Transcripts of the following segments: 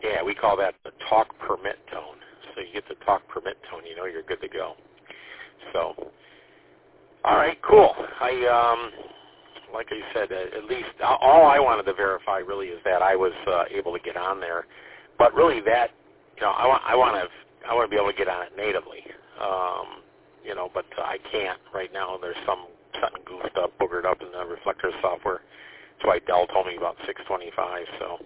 Yeah, we call that the talk permit tone. So you get the talk permit tone, you know you're good to go. So, all right, cool. Like I said, at least all I wanted to verify really is that I was able to get on there. But really, that I want to be able to get on it natively. But I can't right now. There's something goofed up, boogered up in the Reflector software. That's why Dell told me about 625. So,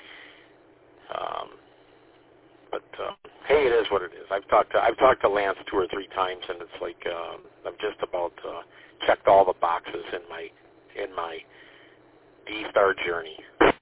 hey, it is what it is. I've talked to Lance 2 or 3 times, and it's like I've just about checked all the boxes in my D-Star journey.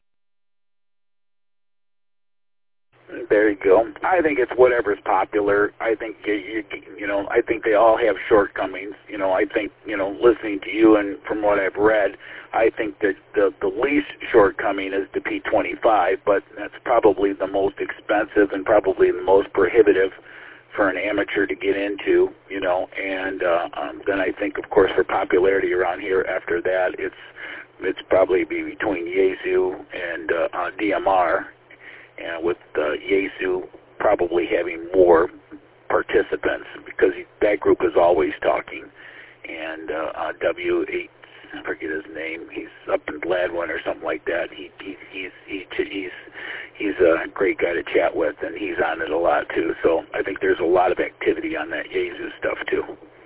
There you go. I think it's whatever's popular. I think I think they all have shortcomings. I think listening to you and from what I've read, I think that the least shortcoming is the P25, but that's probably the most expensive and probably the most prohibitive for an amateur to get into. And then I think, of course, for popularity around here after that, it's probably be between Yaesu and DMR. And with Yaesu probably having more participants because that group is always talking. And W8, I forget his name. He's up in Gladwin or something like that. He's a great guy to chat with, and he's on it a lot too. So I think there's a lot of activity on that Yaesu stuff too.